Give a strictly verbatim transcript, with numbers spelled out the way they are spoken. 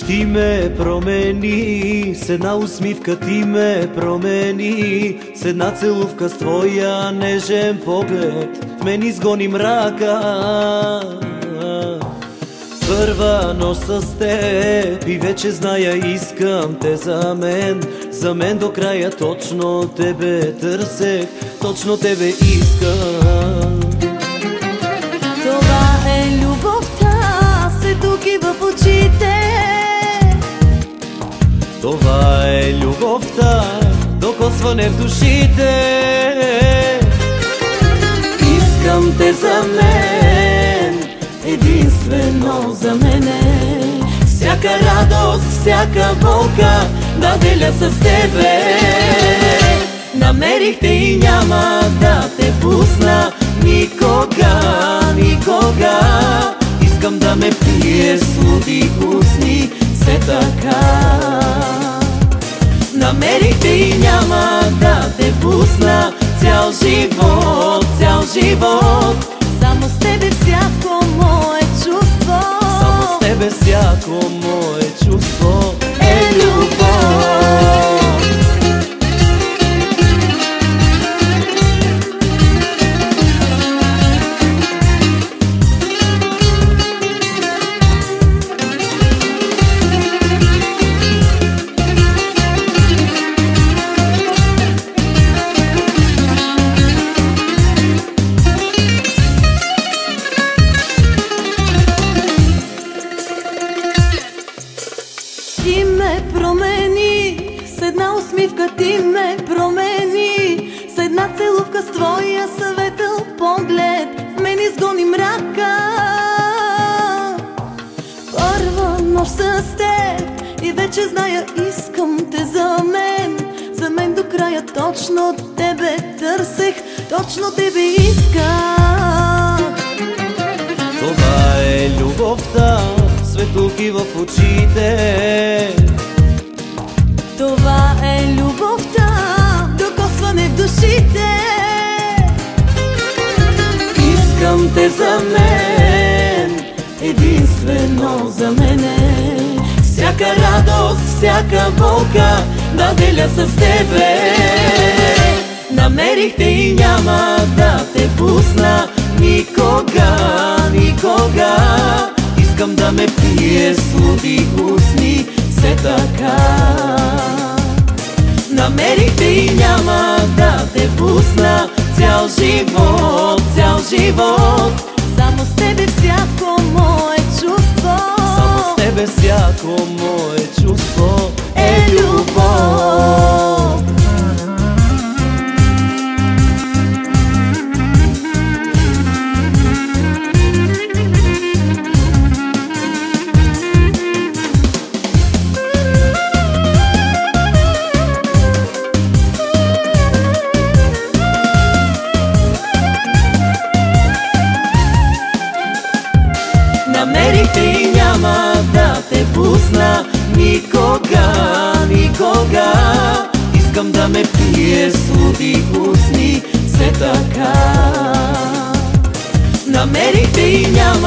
ти ме промени, с една усмивка ти ме промени, с една целувка с твоя нежен поглед в мен изгони мрака. Първа нощ с теб и вече зная, искам те за мен. За мен до края точно тебе търсех, точно тебе искам. Това е любовта, светлки в очите. Това е любовта, докосване в душите. Искам те за мен, единствено за мене. Всяка радост, всяка болка да деля с тебе. Намерих те и няма да те пусна никога, никога. Искам да ме пиеш с луди устни, все така. Намерих те и няма да те пусна цял живот, цял живот. Само с тебе всяко мое чувство, само с тебе всяко мое чувство е любов. Ти ме промени, с една усмивка ти ме промени, с една целувка с твоя светъл поглед в мен изгони мрака. Първа нощ с теб и вече зная, искам те за мен. За мен до края точно тебе търсех, точно тебе исках. Това е любовта, светлки в очите. Това е любовта, докосване в душите. Искам те за мен, единствено за мене. Всяка радост, всяка болка да деля с тебе. Намерих те и няма да те пусна никога, никога. Искам да ме пиеш с луди устни, все така. Намерих те и няма да те пусна цял живот, цял живот. Само с тебе всяко мое чувство, само с тебе всяко мое чувство е любов. Намерих те и няма да те пусна никога, никога. Искам да ме пиеш с луди устни, все така. Намерих те и няма